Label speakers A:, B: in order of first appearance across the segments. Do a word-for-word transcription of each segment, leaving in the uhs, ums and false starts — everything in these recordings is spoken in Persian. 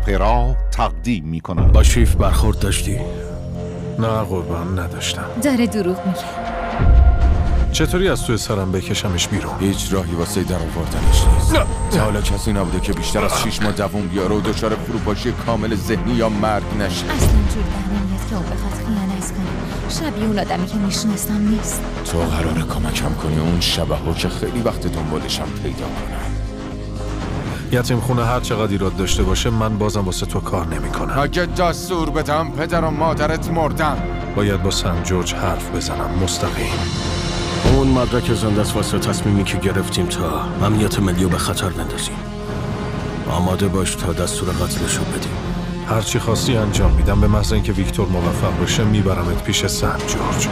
A: اپرا تقدیم می کند.
B: با شیف برخورد داشتی؟
C: نه قربان نداشتم.
D: داره دروغ میگه.
C: چطوری از توی سرم بکشمش بیرون؟
B: هیچ راهی واسه در آوردنش نیست. نه. تا حالا کسی نبوده که بیشتر از شیش ماه دووم بیاره و دچار فروپاشی کامل ذهنی یا مرگ نشه.
D: اصلا جور در نمیاد که اون بخواد خیانت کنه. شبیه اون آدمی که میشناسم نیست.
B: تو قراره کمکم کنی اون شبه ها که خیلی وقت دنبالشم پیدا کنم.
C: یتیم خونه هر چقدر ایراد داشته باشه من بازم واسه تو کار نمیکنم.
B: اگه دستور بدم پدر و مادرت مردن.
C: باید با سن جورج حرف بزنم مستقیم.
E: اون مدرک زنده است واسه تصمیمی که گرفتیم تا امنیت ملی رو به خطر نندازیم. آماده باش تا دستور قتلش رو بدیم.
C: هر چی خواستی انجام میدم، به محض اینکه ویکتور موفق بشه میبرمت پیش سن جورج.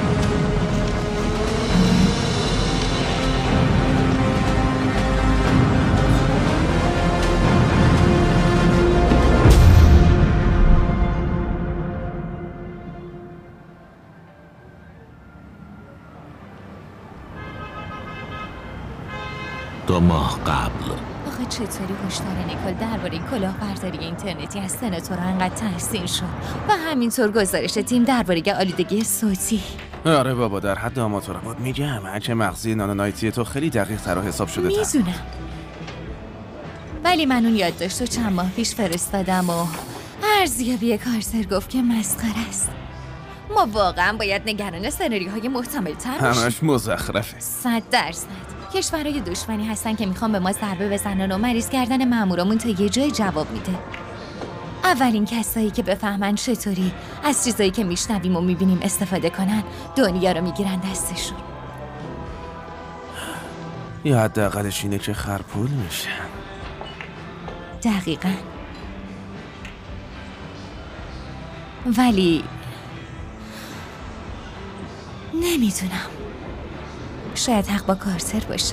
E: دو ماه قبل.
D: آخه چطوری هشدار نیکل درباره کلاهبرداری اینترنتی از سناتورها انقدر تحسین شد و همینطور گزارش تیم درباره آلودگی صوتی.
F: آره بابا در حد آماتور بود میگم. هرچه مغزی نانونایتی تو خیلی دقیق تر و حساب شده.
D: میزونم ولی من اون یادداشت رو چند ماه پیش فرستادم و ارزیابی کارتر گفت که مسخره است. ما واقعا باید نگران سناریوهای محتمل تر باشیم.
F: همش مزخرفه.
D: صد درصد کشورهای دشمنی هستن که میخوان به ما ضربه بزنن و مریض کردن مامورامون تا یه جای جواب میده. اولین کسایی که بفهمن چطوری از چیزایی که میشنویم و میبینیم استفاده کنن دنیا رو میگیرن دستشون.
F: یا حداقلش اینه که خرپول میشن.
D: دقیقاً. ولی نمیدونم، شاید حق با کارتر باشه.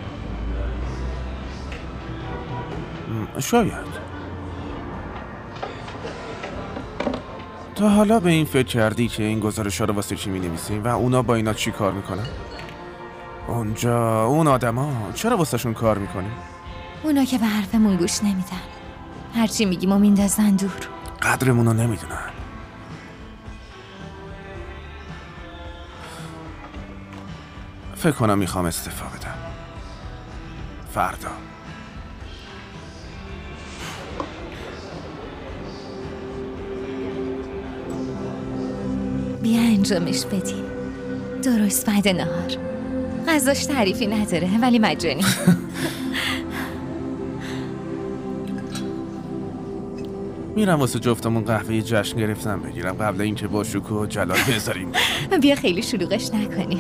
F: شاید. تا حالا به این فکر کردی که این گزارش‌ها رو واسه چی می‌نویسیم و اونا با اینا چی کار میکنن؟ اونجا اون آدما چرا واسه شون کار میکنیم؟
D: اونا که به حرفمون گوش نمیدن، هرچی میگیم و میندازن دور.
F: قدرمون رو نمیدونن. فکر کنم میخوام استعفا بدم فردا.
D: بیا انجامش بدیم درست بعد نهار. غذاش تعریفی نداره ولی مجانی.
F: میرم واسه جفتمون قهوه جشن گرفتم بگیرم قبل اینکه با شکوه و جلال بذاریم.
D: بیا خیلی شلوغش نکنیم.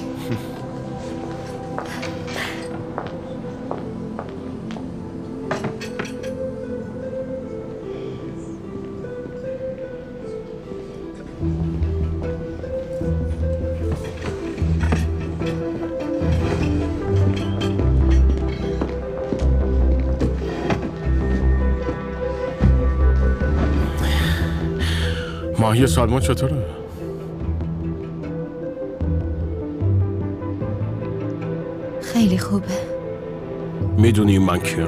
E: ماهی سالمون چطوره؟
D: خیلی خوبه.
E: میدونی من کیم؟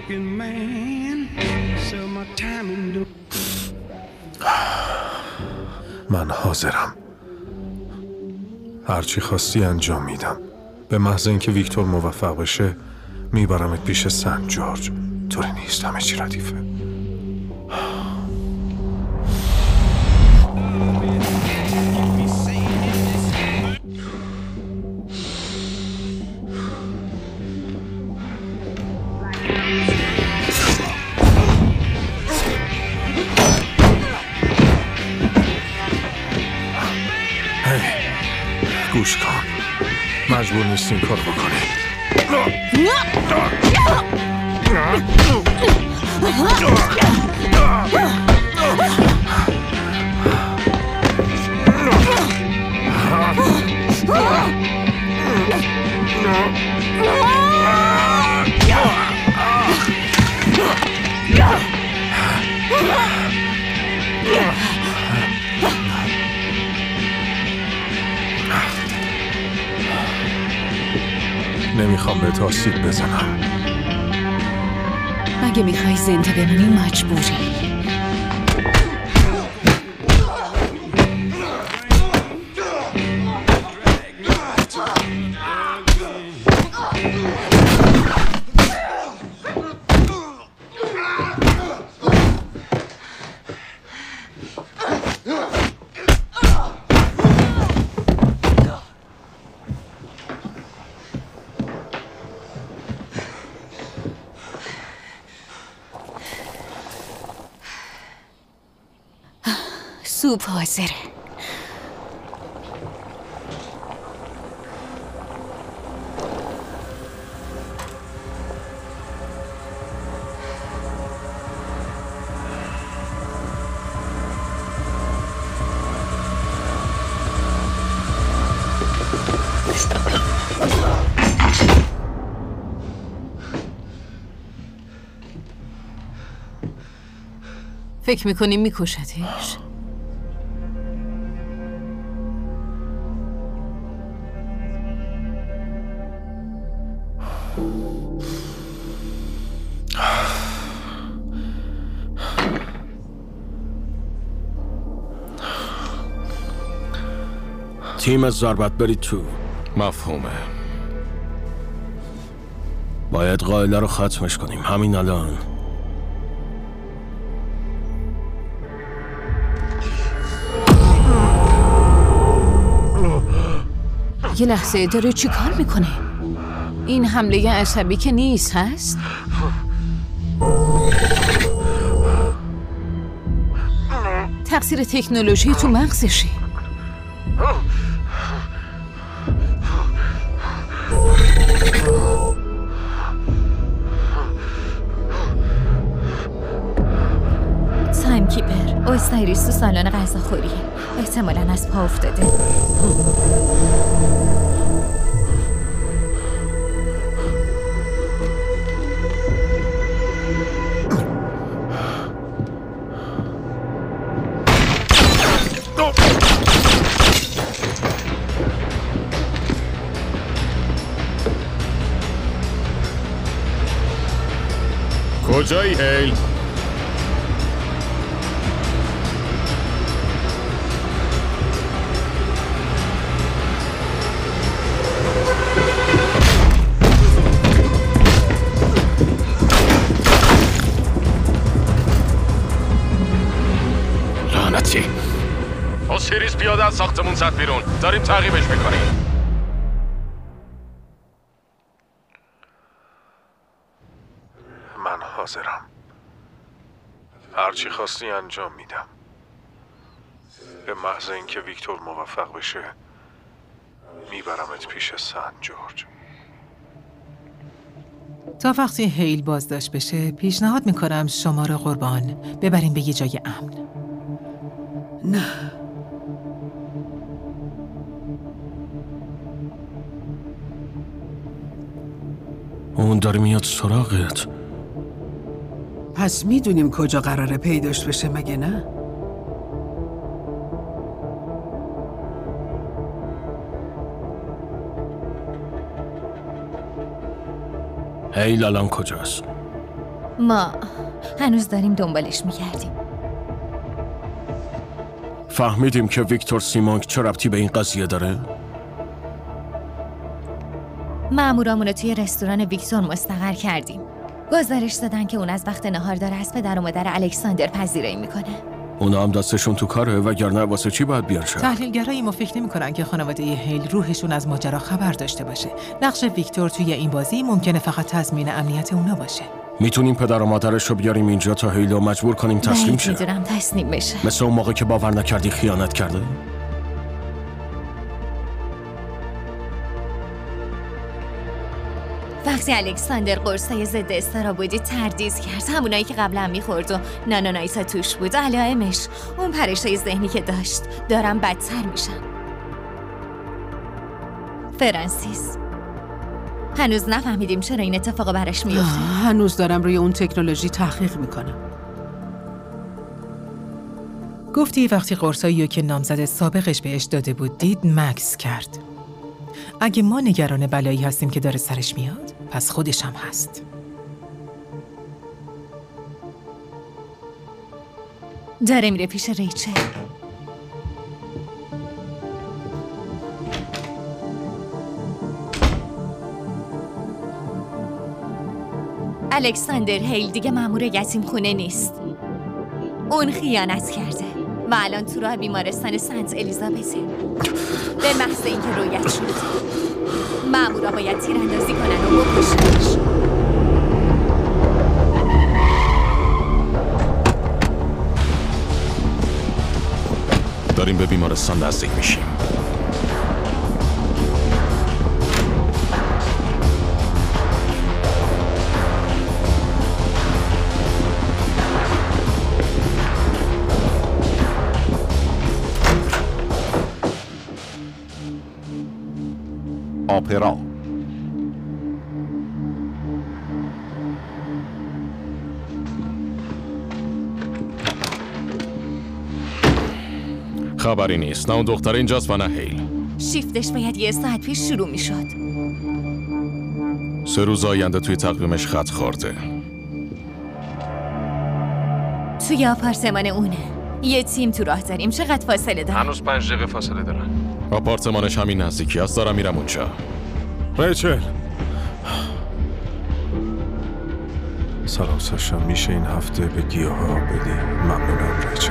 C: من حاضرم. هرچی خواستی انجام میدم. به محض اینکه ویکتور موفق بشه میبرمت پیش سنت جورج. طوری نیست، همه چی ردیفه. گوش کن، مجبور نیستی این کار بکنی. نمیخوام به آسیب بزنم.
G: اگه میخوای زنده بمونی مجبوری. سوپ حاضره. فکر میکنی میکشتش؟
E: تیم از ضربت برید تو.
B: مفهومه.
E: باید قائله رو ختمش کنیم همین الان.
G: یه لحظه داره چی کار میکنه؟ این حمله عصبی که نیست هست؟ تقصیر تکنولوژی تو مغزشه.
D: تایم کیپر اوستایریس تو سالن غذاخوری، احتمالاً از پا افتاده.
B: کجایی هیل؟
E: لعنتی.
B: اوسیریس پیاده از ساختمون زد بیرون. داریم تعقیبش میکنیم.
C: من حاضرم. هرچی خواستی انجام میدم. به محض اینکه ویکتور موفق بشه میبرمت پیش سنت جورج.
H: تا وقتی هیل بازداشت بشه پیشنهاد میکنم شما رو قربان ببریم به یه جای امن.
I: نه.
E: اون داره میاد سراغت.
I: پس میدونیم کجا قراره پیداش بشه مگه نه؟
E: هیل الان کجاست؟
D: ما هنوز داریم دنبالش میکردیم.
E: فهمیدیم که ویکتور سیمونگ چه ربطی به این قضیه داره؟
D: مامورامونو توی رستوران ویکتور مستقر کردیم. گزارش دادن که اون از وقت نهار داره از پدر و مادر الکساندر پذیرایی میکنه.
E: اونا هم دستشون تو کاره، وگرنه واسه چی باید بیان شد؟
H: تحلیلگرای ما فکر نمی‌کنن که خانواده هیل روحشون از ماجرا خبر داشته باشه. نقش ویکتور توی این بازی ممکنه فقط تضمین امنیت اونا باشه.
E: میتونیم پدر و مادرش رو بیاریم اینجا تا هیلو مجبور کنیم تسلیم شه.
D: میدونم تسلیم بشه.
E: مثل اون موقع که باور نکردی خیانت کرده؟
D: وقتی الکساندر قرصای ضد استرابودی تردیز کرد، همونایی که قبلا میخورد و نانونایسا توش بود، علائمش اون پرشای ذهنی که داشت دارن بدتر میشن. فرانسیس، هنوز نفهمیدیم چرا این اتفاق براش میفته.
I: هنوز دارم روی اون تکنولوژی تحقیق میکنم.
H: گفتی وقتی قرصایی که نامزد سابقش بهش داده بود دید، مکس کرد. اگه ما نگران بلایی هستیم که داره سرش میاد، پس خودش هم هست.
D: داره میره پیش ریچل. الکساندر هیل دیگه مأمور یتیم خونه نیست. اون خیانت کرده و الان تو راه بیمارستان سنت الیزابته. به محض اینکه رویت شد، مأمورا باید تیراندازی کنن و بکشنش.
E: داریم به بیمارستان نزدیک میشیم.
A: آپرا.
B: خبری نیست. نه اون دختر اینجاست و نه هیل.
D: شیفتش باید یه ساعت پیش شروع می شد.
B: سه روز آینده توی تقویمش خط خورده.
D: توی آپارتمان اونه. یه تیم تو راه داریم. چقدر فاصله دارم؟
C: هنوز پنج دقیقه فاصله دارن.
B: آپارتمانش همین نزدیکی است. دارم میرم اونجا.
C: ریچل، سلام ساشا، میشه این هفته به گیاه ها بدی؟ ممنونم ریچل.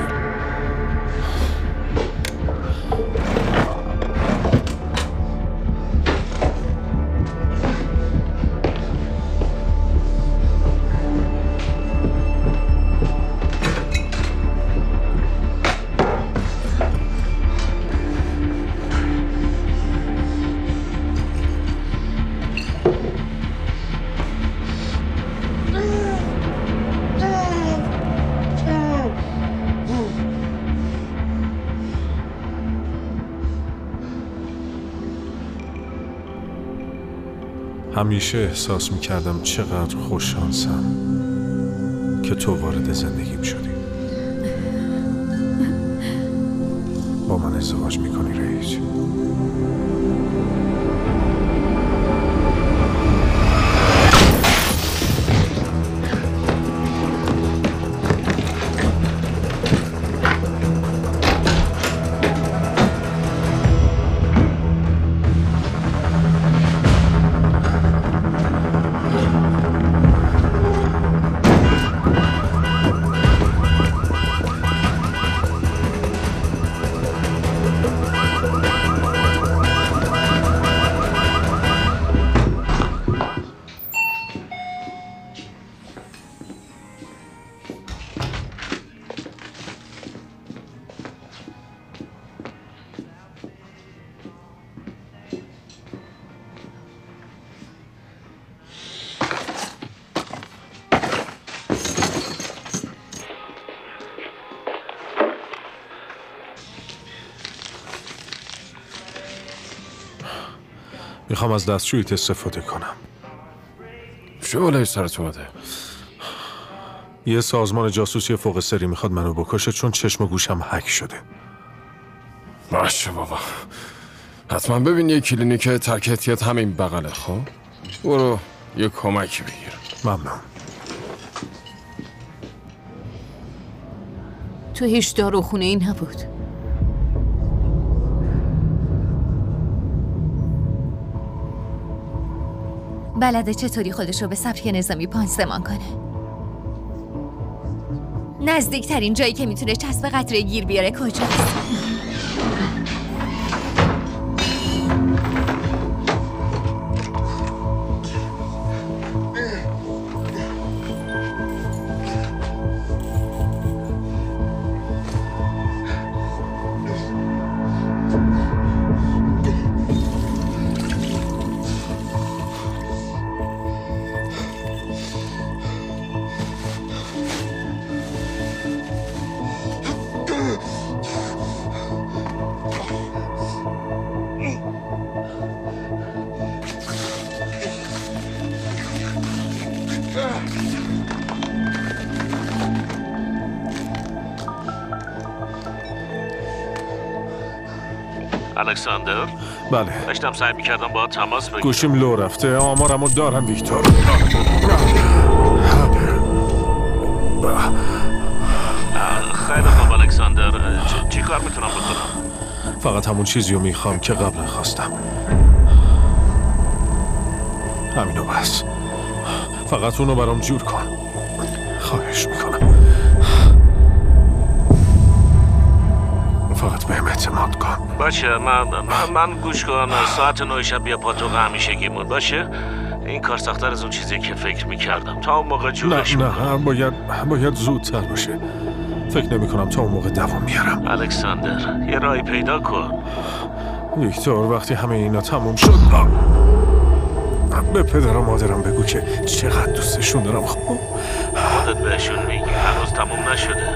C: همیشه احساس میکردم چقدر خوششانسم که تو وارد زندگیم شدی. با من ازدواج میکنی ریچ؟ میخوام از دستشویت استفاده کنم.
B: چه بلایی سرت اومده؟
C: یه سازمان جاسوسی فوق سری میخواد منو بکشه چون چشم و گوشم هک شده.
B: باشه بابا، حتما ببین یه کلینیک ترک احتیاط همین بغله. خب برو یه کمکی بگیر.
C: ممنون.
G: تو هیچ داروخونه ای نبود.
D: بلده چطوری خودش رو به سبک نظامی پانسمان کنه. نزدیکترین جایی که میتونه چسب قطره گیر بیاره کجاست؟
J: الکساندر؟
E: بله.
J: داشتم سعی میکردم با تماس بگیرم.
E: گوشیم لو رفته. آمارمو دارم ویکتور.
J: خیلی خوب الکساندر، چی کار میتونم بکنم؟
E: فقط همون چیزی رو میخوام که قبلا خواستم. همینو بس. فقط اونو برام جور کن. خواهش میکنم. فقط بهم اعتماد کن.
J: باشه، من من, من گوش کن. ساعت نه شب بیا پاتوق همیشگیمون باشه. این کار سخت‌تر از اون چیزی که فکر میکردم. تا اون موقع جورش
E: نه نه باید باید زودتر باشه. فکر نمی کنم تا اون موقع دوام میارم.
J: الکساندر یه راهی پیدا کن.
E: ویکتور وقتی همه اینا تموم شد به پدر و مادرم بگو که چقدر دوستشون دارم. خب
J: خودت بهشون میگی هنوز تموم نشده.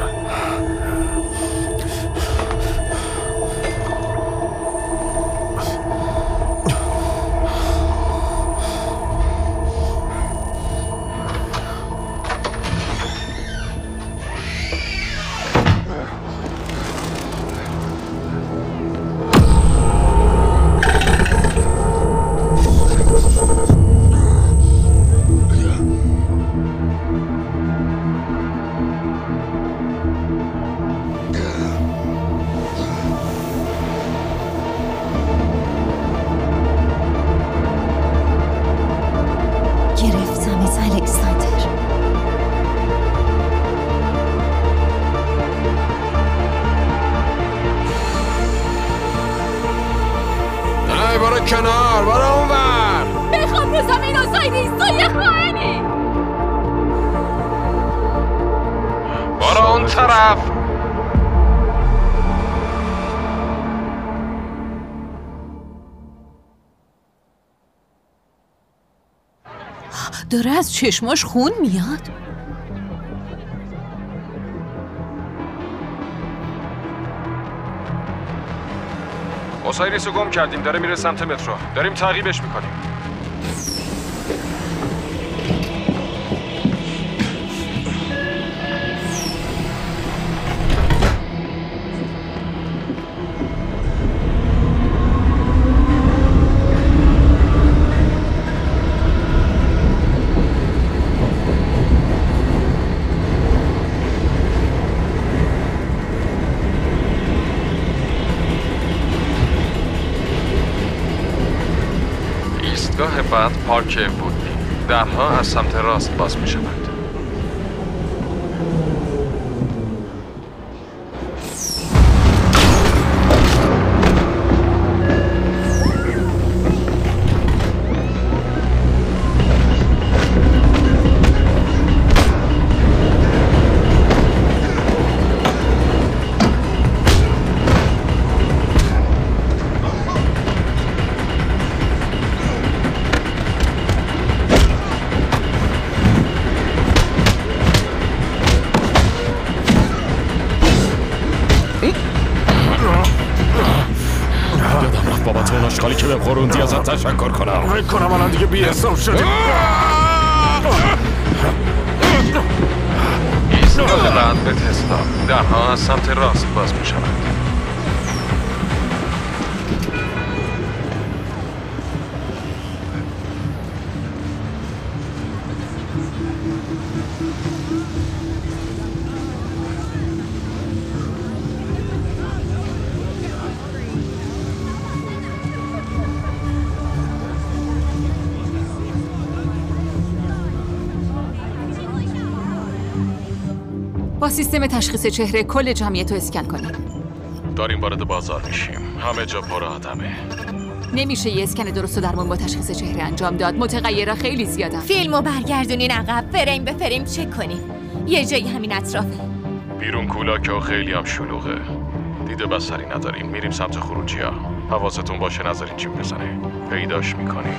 B: کنار برو اون ور.
D: بخوام رو زمین و ساید ایستای خواهنی.
C: برو اون طرف.
G: داره از چشماش خون میاد.
C: اوسایریس رو گم کردیم، داره میره سمت مترو. داریم تعقیبش میکنیم. ایستگاه بعد پارک وودبی. درها از سمت راست باز می شود.
E: اشکالی که به خوروندی ازت تشکر کنم. فکر کنم الان دیگه بی حساب شدیم.
C: ایستگاه بعد به تسلا. درها از سمت راست باز می شود.
G: با سیستم تشخیص چهره کل جمعیت رو اسکن کنیم.
B: داریم وارد بازار میشیم. همه جا پر آدمه.
G: نمیشه یه اسکن درست و درمون با تشخیص چهره انجام داد. متغیرها خیلی زیادن.
D: فیلمو برگردونین عقب، فریم به فریم چک کنین. یه جایی همین اطرافه.
B: بیرون کولاکه و خیلی هم شلوغه. دیده بصری نداریم. میریم سمت خروجی ها. حواستون باشه نذارین چیپ بزنه. پیداش میکنیم.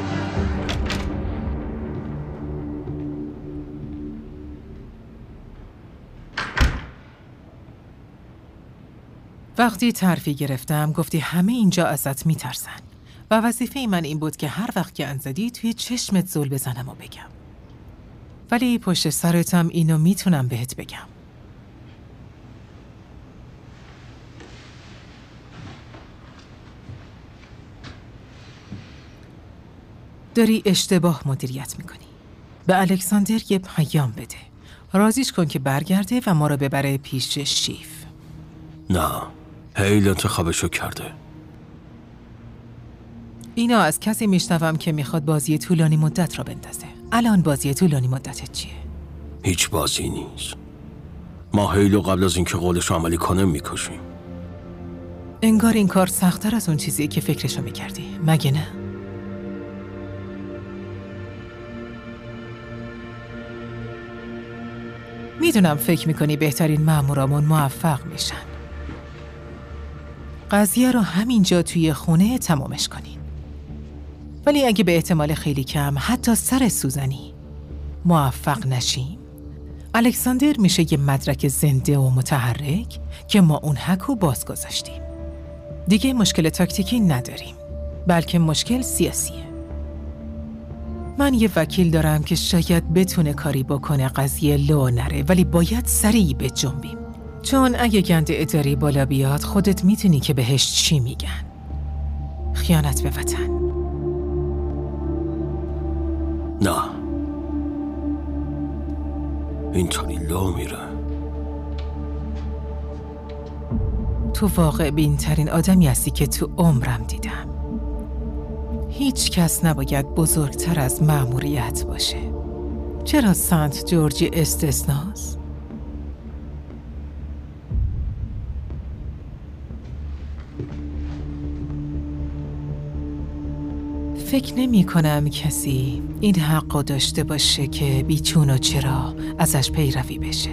H: وقتی ترفی گرفتم گفتی همه اینجا ازت میترسن و وظیفه من این بود که هر وقت که انزدی توی چشمت زل بزنم و بگم. ولی پشت سرتم اینو میتونم بهت بگم. داری اشتباه مدیریت میکنی. به الکساندر یه پیام بده. راضیش کن که برگرده و ما رو ببره پیش شیف.
E: نه، هیل انتخابشو کرده.
H: اینا از کسی میشنوم که میخواد بازی طولانی مدت را بندازه. الان بازی طولانی مدت چیه؟
E: هیچ بازی نیست. ما هیلو قبل از اینکه قولش رو عملی کنه میکشیم.
H: انگار این کار سخت‌تر از اون چیزیه که فکرشو میکردی، مگه نه؟ میدونم فکر میکنی بهترین مامورامون موفق میشن. قضیه رو همینجا توی خونه تمامش کنین. ولی اگه به احتمال خیلی کم حتی سر سوزنی موفق نشیم، الکساندر میشه یه مدرک زنده و متحرک که ما اون حق رو باز گذاشتیم. دیگه مشکل تاکتیکی نداریم، بلکه مشکل سیاسیه. من یه وکیل دارم که شاید بتونه کاری بکنه قضیه لو نره، ولی باید سریع بجنبیم. چون اگه گند اداری بالا بیاد خودت میتونی که بهش چی میگن. خیانت به وطن.
E: نه، اینطوری لو میره.
H: تو واقع بین‌ترین آدمی هستی که تو عمرم دیدم. هیچ کس نباید بزرگتر از مأموریت باشه. چرا سنت جورجی استثناست؟ فکر نمی کنم کسی این حق رو داشته باشه که بیچون و چرا ازش پیروی بشه.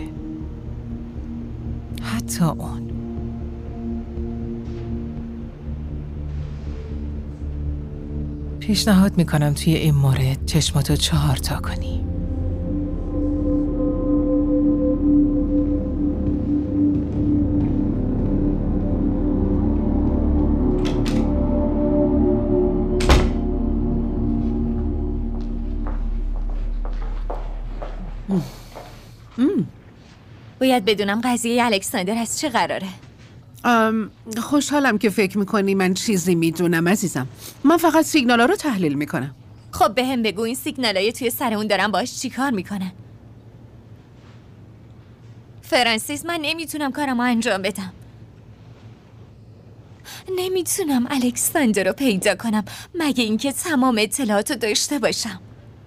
H: حتی اون. پیشنهاد میکنم توی این مورد چشماتو چهار تا کنی.
D: باید بدونم قضیه الکساندر از چه قراره.
I: ام، خوشحالم که فکر میکنی من چیزی میدونم عزیزم. من فقط سیگنالا رو تحلیل میکنم.
D: خب به هم بگو این سیگنالای توی سر اون دارن باش چی کار میکنن؟ فرانسیس، من نمیتونم کارمو انجام بدم. نمیتونم الکساندر رو پیدا کنم مگه اینکه تمام اطلاعاتو داشته باشم.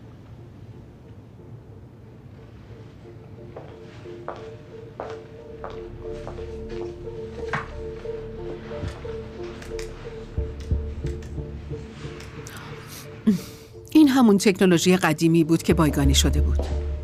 I: این همون تکنولوژی قدیمی بود که بایگانی شده بود.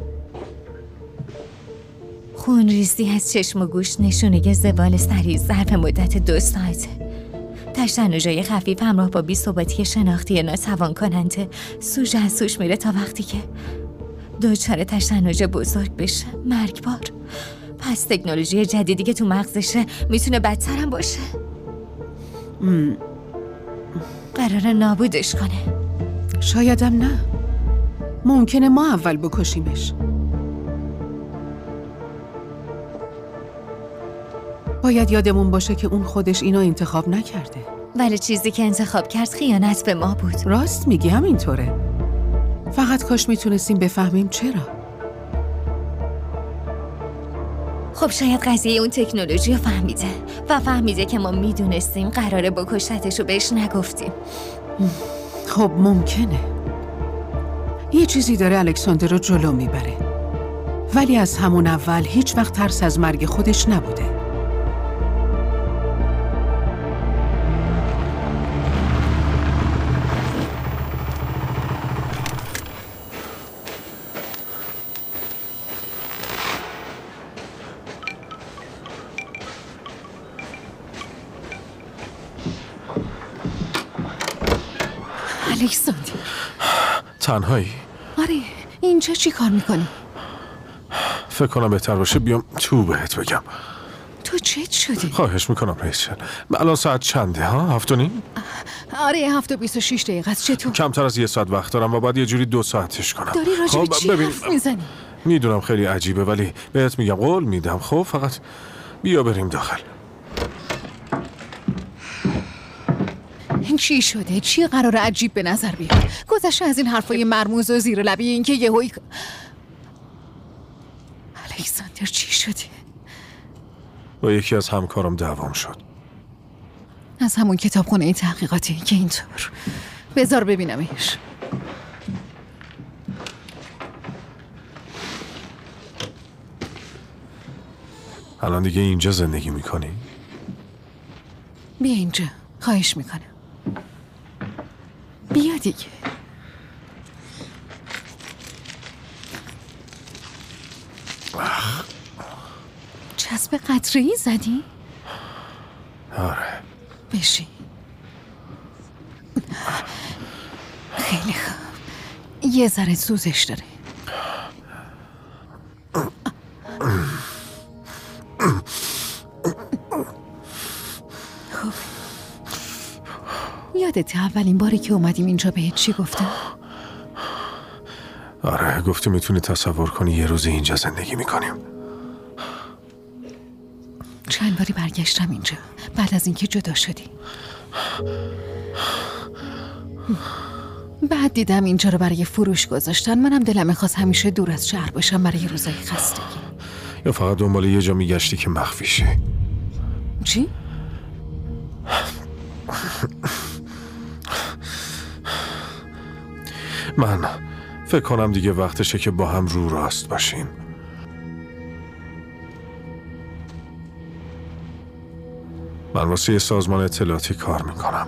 D: خونریزی از چشم و گوش نشونه زبال سریع ظرف مدت دو ساعته. تشنجای خفیف همراه با بی‌ثباتی شناختی ناتوان کننده سوژه از سوش میره تا وقتی که دچار تشنج بزرگ بشه، مرگبار. پس تکنولوژی جدیدی که تو مغزشه میتونه بدتر هم باشه.
I: م...
D: قراره نابودش کنه.
I: شایدم نه. ممکنه ما اول بکشیمش. باید یادمون باشه که اون خودش اینو انتخاب نکرده.
D: ولی چیزی که انتخاب کرد خیانت به ما بود.
I: راست میگی، همینطوره. فقط کاش میتونستیم بفهمیم چرا.
D: خب شاید قضیه اون تکنولوژی رو فهمیده و فهمیده که ما میدونستیم قراره بکشتش و بهش نگفتیم.
I: خب ممکنه. یه چیزی داره الکساندر رو جلو میبره. ولی از همون اول هیچ وقت ترس از مرگ خودش نبوده.
G: الکساندر،
C: تنهایی؟
G: آره، اینجا چی کار میکنی؟
C: فکر کنم بهتر باشه بیام تو بهت بگم.
G: تو چت شدی؟
C: خواهش میکنم ریچل. الان ساعت چنده ها؟ هفت و نیم؟
G: آره، هفت و بیست و شیش دقیقه است. چطور؟
C: کمتر از یه ساعت وقت دارم و باید یه جوری دو ساعتش کنم.
G: داری راجع به چی حرف میزنی؟
C: میدونم خیلی عجیبه ولی بهت میگم، قول میدم. خب فقط بیا بریم داخل.
G: چی شده؟ چی قرار عجیب به نظر بیاد؟ گذشته از این حرفای مرموز و زیر لبی این که یهویی الکساندر چی شدی؟
C: با یکی از همکارم دعوام شد.
G: از همون کتابخونه تحقیقاتی که اینطور. بذار ببینمش.
C: الان دیگه اینجا زندگی میکنی؟
G: بیا اینجا، خواهش میکنم. بیا دیگه. چسب قطره‌ای زدی؟
C: آره.
G: بشین. خیلی خوب. یه ذره سوزش داره. خوب. یادت اولین باری که اومدیم اینجا بهت چی گفتم؟
C: آره، گفتی میتونی تصور کنی یه روز اینجا زندگی میکنیم.
G: چند باری برگشتم اینجا بعد از اینکه جدا شدی. بعد دیدم اینجا رو برای فروش گذاشتن. منم دلم می‌خواست همیشه دور از شهر باشم برای روزای خستگی.
C: یا فقط دنبال یه جا میگشتی که مخفی شی؟
G: چی؟
C: من فکر کنم دیگه وقتشه که با هم رو راست باشیم. من واسه یه سازمان اطلاعاتی کار میکنم.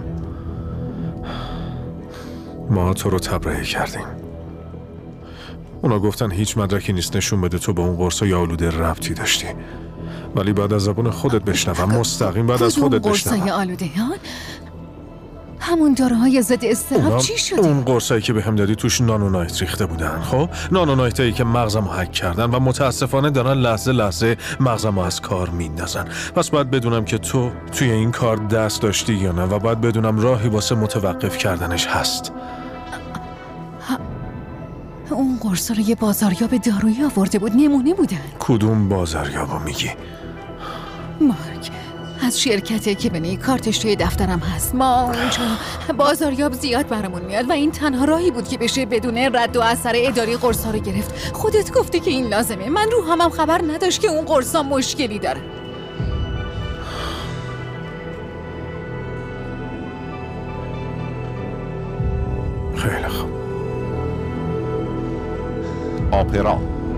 C: ما تو رو تبرئه کردیم. اونا گفتن هیچ مدرکی نیست نشون بده تو با اون قرصای آلوده ربطی داشتی. ولی بعد از زبون خودت بشنوم، مستقیم بعد از خودت بشنوم.
G: قرصای آلوده ها؟ همون داروهای ضد اضطراب چی شده؟
C: اون قرصایی که بهم دادی توش نانونایت ریخته بودن. خب نانونایتایی که مغزمو هک کردن و متاسفانه دارن لحظه لحظه مغزمو از کار میندازن. پس باید بدونم که تو توی این کار دست داشتی یا نه و باید بدونم راهی واسه متوقف کردنش هست.
G: اون قرصا رو یه بازاریاب دارویی آورده بود، نمونه بودن.
C: کدوم بازاریابو میگی؟
G: مارک، از شرکتی که بنی کارتش توی دفترم هست. ما اونجا بازاریاب زیاد برامون میاد و این تنها راهی بود که بشه بدون رد و اثر اداری قرصا رو گرفت. خودت گفتی که این لازمه. من رو همم خبر نداشت که اون قرصا مشکلی داره.
C: خیلی خوب.
A: آپرا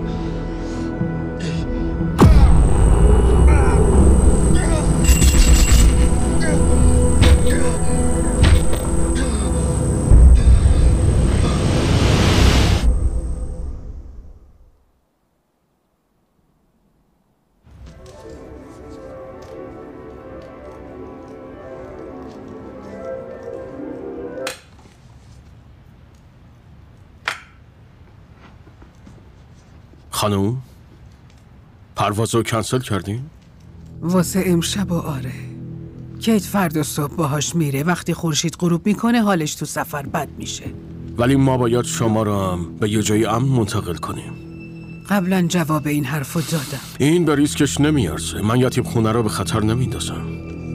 E: خانم، پرواز رو کنسل کردیم؟
I: واسه امشب و آره. کیت فردا صبح باهاش میره. وقتی خورشید غروب میکنه حالش تو سفر بد میشه.
E: ولی ما باید شما رو هم به یه جای امن منتقل کنیم.
I: قبلا جواب این حرفو دادم.
E: این به ریسکش نمیارزه. من یتیم خونه رو به خطر نمیندازم.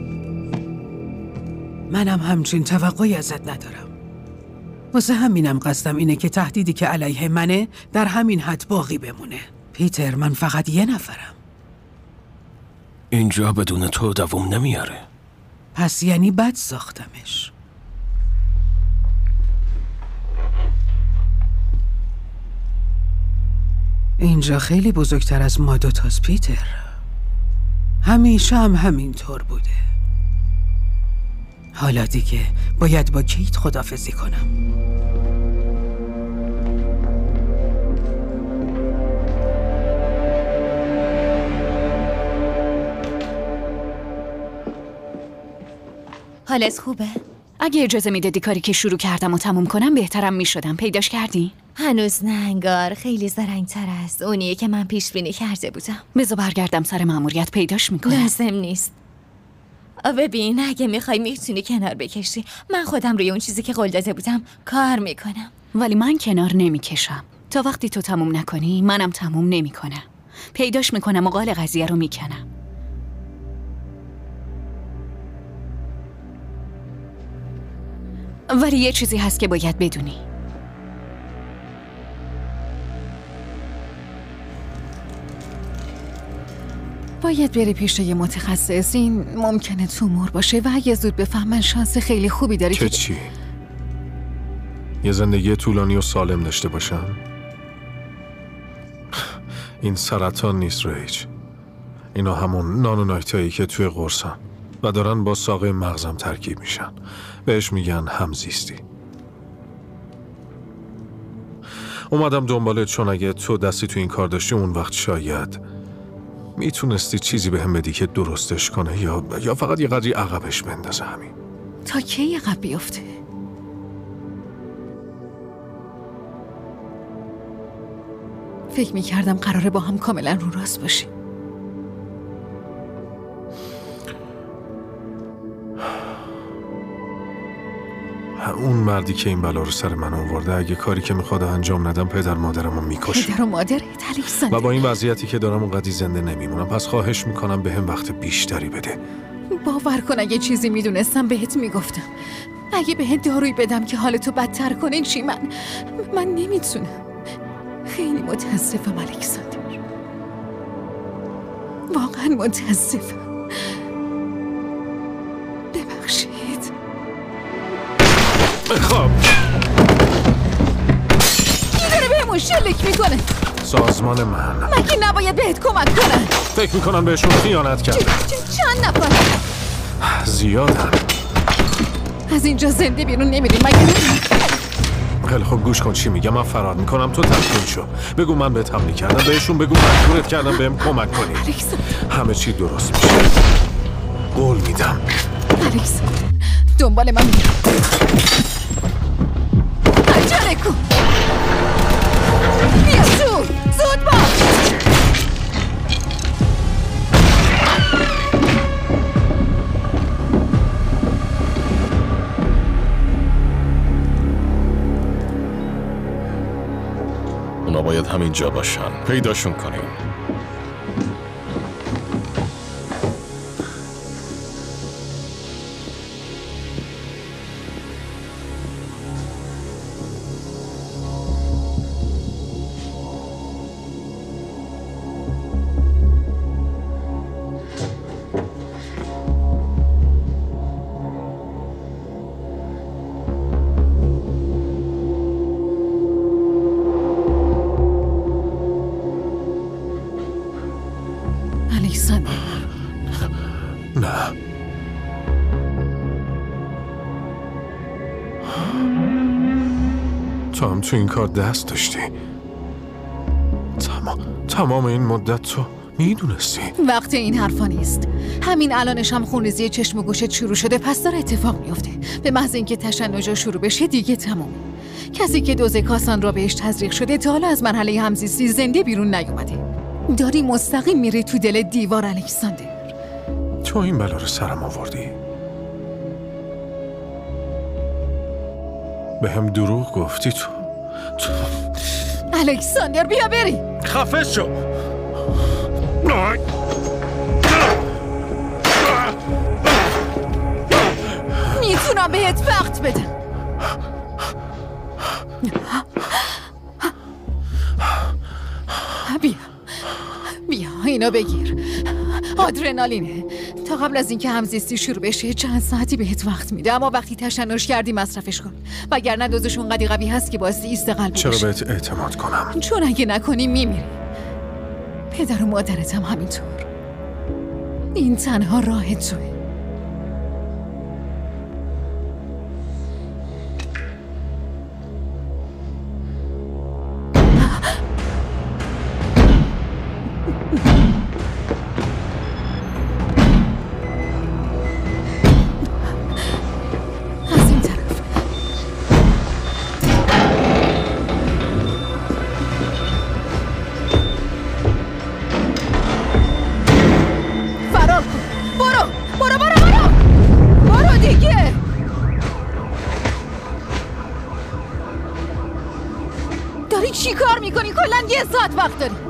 I: منم همچین توقعی ازت ندارم. واسه همینم قصدم اینه که تهدیدی که علیه منه در همین حد باقی بمونه. پیتر، من فقط یه نفرم.
E: اینجا بدون تو دوام نمیاره.
I: پس یعنی بد ساختمش. اینجا خیلی بزرگتر از ما دوتاست پیتر. همیشه هم همینطور بوده. حالا دیگه باید با کیت خداحافظی کنم.
D: حالت خوبه؟
G: اگه اجازه میدادی کاری که شروع کردم و تموم کنم بهترم میشدم. پیداش کردی؟
D: هنوز نه انگار. خیلی زرنگ‌تر است. اونیه که من پیش بینی کرده بودم.
G: بذار برگردم سر مأموریت پیداش میکنم.
D: لازم نیست. ببین اگه میخوای میتونی کنار بکشی. من خودم روی اون چیزی که قول داده بودم کار میکنم.
G: ولی من کنار نمیکشم. تا وقتی تو تموم نکنی منم تموم نمیکنم. پیداش میکنم و قال قضیه رو میکنم. ولی یه چیزی هست که باید بدونی. باید بری پیش یه متخصص. این ممکنه تومور باشه و اگه زود بفهمن شانس خیلی خوبی داری
C: که چی؟ یه زندگی طولانی و سالم داشته باشم؟ این سرطان نیست ریج. اینا همون نانونایتایی که توی قرصن و دارن با ساقه مغزم ترکیب میشن. بهش میگن همزیستی. اومدم دنبالت چون اگه تو دستی تو این کار داشتی اون وقت شاید میتونستی چیزی به هم بدی که درستش کنه یا یا فقط یه قدری عقبش بندازه. همین.
G: تا کی عقب بیفته؟ فکر میکردم قراره با هم کاملا رو راست باشیم.
C: اون مردی که این بلا رو سر من آورده اگه کاری که میخواد انجام ندم پدر مادرمو میکشه.
G: پدر و مادر الکساندر.
C: و با این وضعیتی که دارم اونقدی زنده نمیمونم. پس خواهش میکنم به هم وقت بیشتری بده.
G: باور کن اگه چیزی میدونستم بهت میگفتم. اگه بهت دارویی بدم که حالتو بدتر کنه چی؟ من من نمیتونم. خیلی متاسفم الکساندر. واقعا متاسفم. ببخشید.
C: خب
G: کی داره بهمون شلیک میکنه؟
C: سازمان من.
G: مگه نباید بهت کمک کنن؟
C: فکر میکنن بهشون خیانت کرده.
G: چند نفر؟
C: زیادن.
G: از اینجا زنده بیرون نمیریم مگه نه؟
C: خیلی خب گوش کن چی میگم. من فرار میکنم تو تسلیم شو. بگو من بهت حمله کردم. بهشون بگو مجبورت کردم بهم کمک کنی. همه چی درست میشه. قول میدم.
G: الکس دنبال من میرم. عجله کن. بیا تو. زود باش.
B: اونا باید همینجا باشن. پیداشون کنیم.
C: نه. تو هم تو این کار دست داشتی. تمام تمام این مدت تو میدونستی.
G: وقت این حرفا نیست. همین الانش هم خونریزی چشم و گوشت شروع شده پس داره اتفاق میفته. به محض اینکه تشنجا شروع بشه دیگه تمام. کسی که دوز کاسان را بهش تزریق شده تا حالا از مرحله همزیستی زنده بیرون نیومده. داری مستقیم میری تو دل دیوار الکساندر.
C: تو این بلا رو سرم آوردی. به هم دروغ گفتی تو. تو
G: الکساندر بیا بری.
C: خفه شو.
G: میتونم بهت وقت بدم. بیا بیا اینو بگیر. آدرنالینه. تا قبل از اینکه همزیستی شروع بشه چند ساعتی بهت وقت میده، اما وقتی تشنج کردی مصرفش کن، وگرنه دوزش اونقدر قوی هست که باعث ایست قلب بشه.
C: چرا بهت اعتماد کنم؟
G: چون اگه نکنی میمیری. پدر و مادرتم همینطور. این تنها راه توه. چی کار میکنی؟ کلن یه ساعت وقت داری.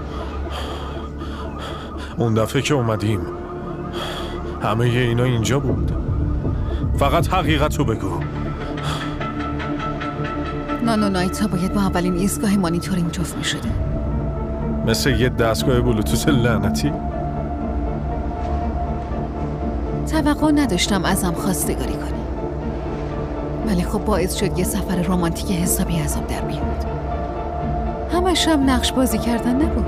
C: اون دفعه که اومدیم همه اینا اینجا بود. فقط حقیقت رو بگو.
G: نانو نایت ها باید با اولین ایستگاه مانیتورینگ جفت میشده.
C: مثل یه دستگاه بلوتوث لعنتی.
G: توقع نداشتم ازم خواستگاری کنی، ولی خب باعث شد یه سفر رمانتیک حسابی عذاب در بیاد. همش هم نقش بازی کردن نبود.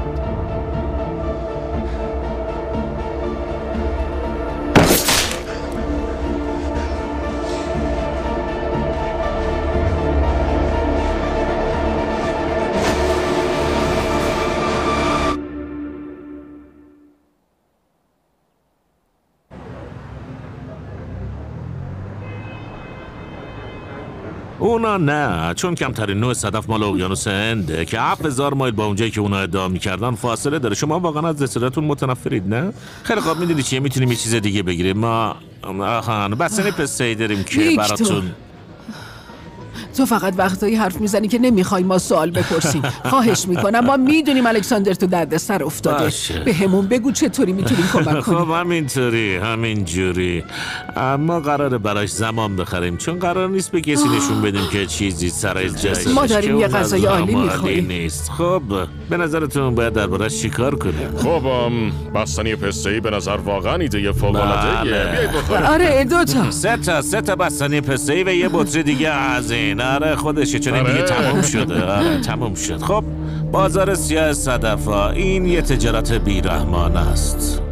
J: اونا نه، چون کمترین نوع صدف مال اقیانوس هنده که هفت هزار مایل با اونجایی که اونا ادعا میکردن فاصله داره. شما واقعا از دسرتون متنفرید نه؟ خیلی خوب، میدونی چیه؟ میتونیم یه چیز دیگه بگیریم. ما آهان بسنی پسته داریم که براتون.
I: تو فقط وقتایی حرف میزنی که نمیخوای ما سوال بپرسیم. خواهش میکنم، ما میدونیم الکساندر تو درد سر افتاده. باشه. به همون بگو چطوری میتونیم کمک کنیم.
J: خب همینطوری، همین جوری. اما قراره براش زمان بخریم، چون قرار نیست به کسی نشون بدیم که چیزی سر جایش.
I: ما داریم یه غذای عالی میخوریم.
J: نیست. خب به نظرتون باید دربارش چیکار کنیم؟
B: خب بستنی پسته‌ای به نظر واقعا ایده فوق‌العاده‌ایه. بیایید بخوریم.
I: آره دو تا.
J: سه تا سه تا بستنی پسته‌ای و یه بطری دیگه از این. آره خودشه، چون این دیگه تموم شده. آره تموم شد. خب بازار سیاه صدفا، این یه تجارت بیرحمانه است.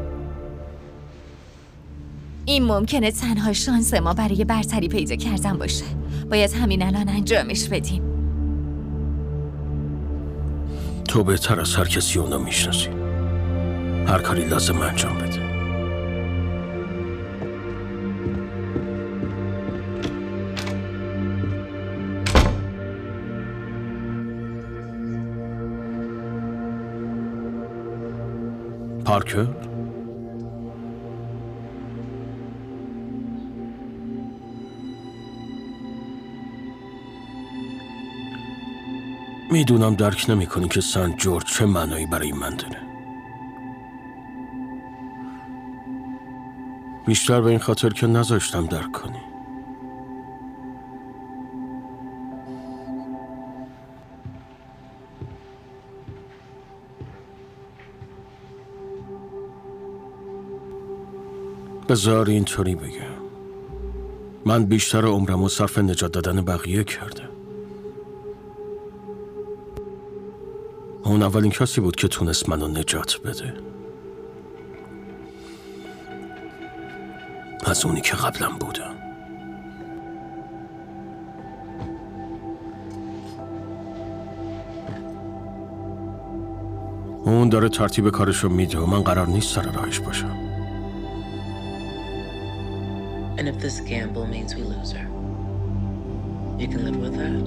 D: این ممکنه تنها شانس ما برای برتری پیدا کردن باشه. باید همین الان انجامش بدیم.
E: تو بهتر از هر کسی اونو میشناسی. هر کاری لازم انجام بده. پارکر؟ میدونم درک نمی کنی که سنت جورج چه معنایی برای من داره. بیشتر به این خاطر که نذاشتم درک کنی. بذار اینطوری بگم، من بیشتر عمرم رو صرف نجات دادن بقیه کردم. اون اولین کسی بود که تونست منو نجات بده، از اونی که قبلا بودم. اون داره ترتیب کارشو میده و من قرار نیست سر راهش باشم.
K: And if this gamble means we lose her, you can live with that?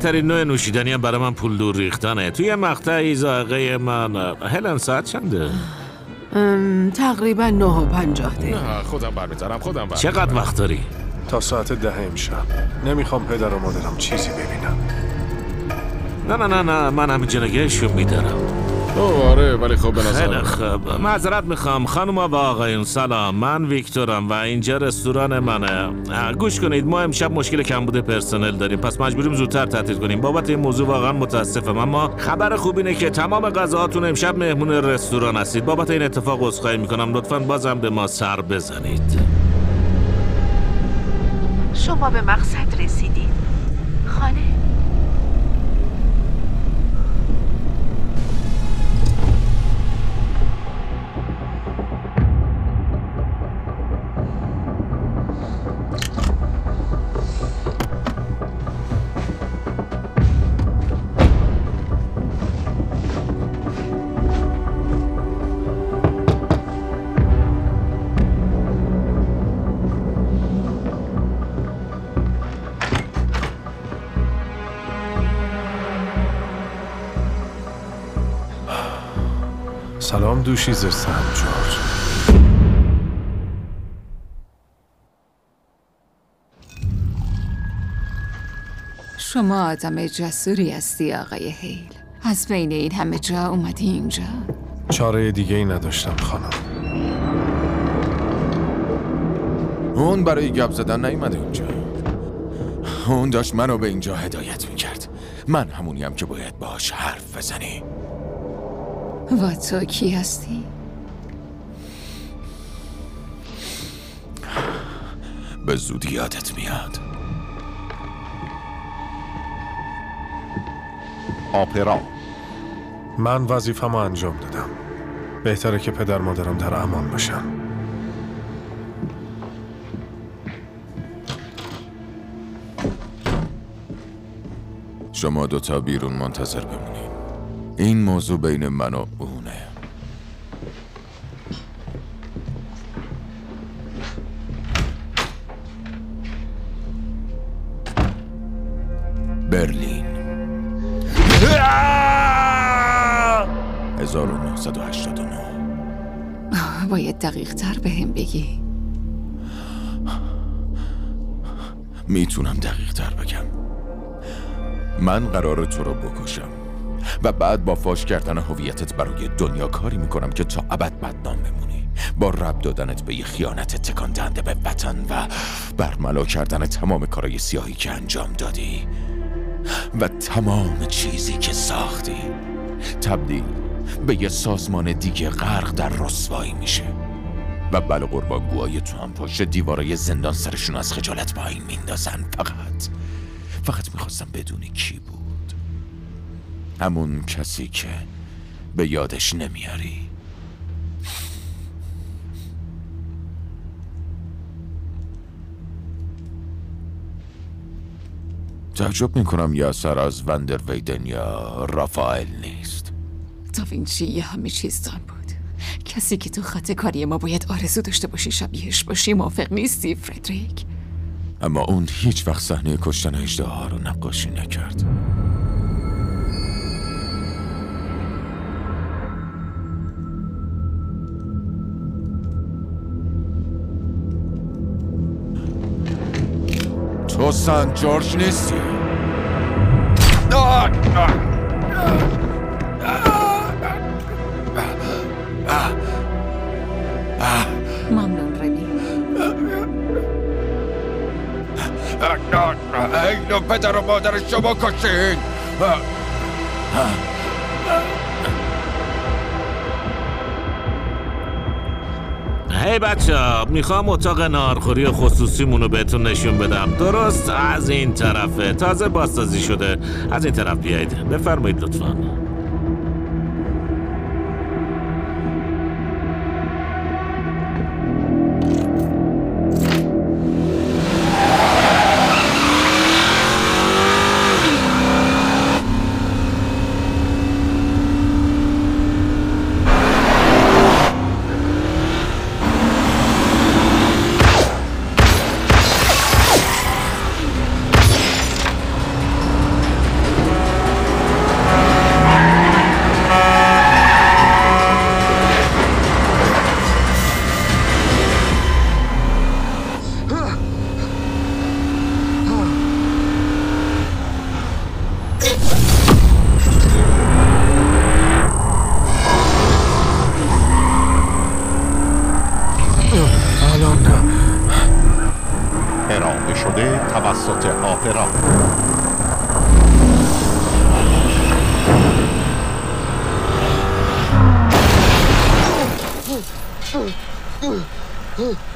J: بهترین نوع نوشیدنی هم برای من پول دور ریختنه. توی مقطعی ذائقه من هلن ساعت چنده؟
I: تقریبا نه و پنجاه دقیقه.
B: نه خودم برمی‌دارم خودم برمی‌دارم.
J: چقدر وقت داری؟
C: تا ساعت ده امشب. نمیخوام پدر و مادرم چیزی ببینم.
J: نه نه نه نه من همینجا نگهشون میدارم.
B: اوه آره ولی خب به نظر
J: خیلی خوب. معذرت میخوام خانم و آقایون. سلام، من ویکتورم و اینجا رستوران منه. گوش کنید، ما امشب مشکل کمبود پرسنل داریم، پس مجبوریم زودتر تعطیل کنیم. بابت این موضوع واقعا متاسفم، اما خبر خوب اینه که تمام غذاهاتون امشب مهمون رستوران هستید. بابت این اتفاق عذرخواهی میکنم، لطفاً بازم به ما سر بزنید.
L: شما به مقصد رسیدید. خانه.
C: سلام دوشیزه سن جورج.
G: شما آدم جسوری هستی آقای هیل. از بین این همه جا اومدی اینجا؟
C: چاره دیگه ای نداشتم خانم.
A: اون برای گپ زدن نیومده اینجا. اون داشت منو به اینجا هدایت میکرد. من همونیم که باید باهاش حرف بزنی.
G: و تو کی هستی؟
A: به زودی یادت میاد.
C: آپرا. من وظیفه‌مو انجام دادم. بهتره که پدر مادرم در امان باشن.
A: شما دوتا بیرون منتظر بمونید. این موضوع بین من و اونه. برلین هزار و نهصد و هشتاد و نه.
G: باید دقیق تر به هم بگی.
A: میتونم دقیق تر بگم. من قرار تو رو بکشم و بعد با فاش کردن هویتت برای دنیا کاری میکنم که تا ابد بدنام بمونی، با ربط دادنت به یه خیانت تکان دهنده به وطن و برملا کردن تمام کارهای سیاهی که انجام دادی و تمام چیزی که ساختی تبدیل به یه سازمان دیگه غرق در رسوایی میشه و بله قربانگوهای تو هم پشت دیوارای زندان سرشون از خجالت پایین میندازن. فقط فقط میخواستم بدونی کی بود. همون کسی که به یادش نمیاری. تعجب میکنم یه اثر از وندر ویدن یا رافائل نیست.
G: داوینچی یه همه چیز دان بود. کسی که تو خط کاری ما باید آرزو داشته باشی شبیهش باشی. موافق نیستی فردریک؟
A: اما اون هیچ وقت صحنه کشتن اژدها رو نقاشی نکرد. تو سنت جورج نیستی؟
G: ممنون رمی.
A: اینو پدر و مادر شما کشین.
J: هی بچه ها، میخوام اتاق ناهارخوری خصوصیمون رو بهتون نشون بدم. درست از این طرفه، تازه بازسازی شده. از این طرف بیایید. بفرمایید لطفاً.
M: شده توسط آپرا.
N: Uh, uh, uh.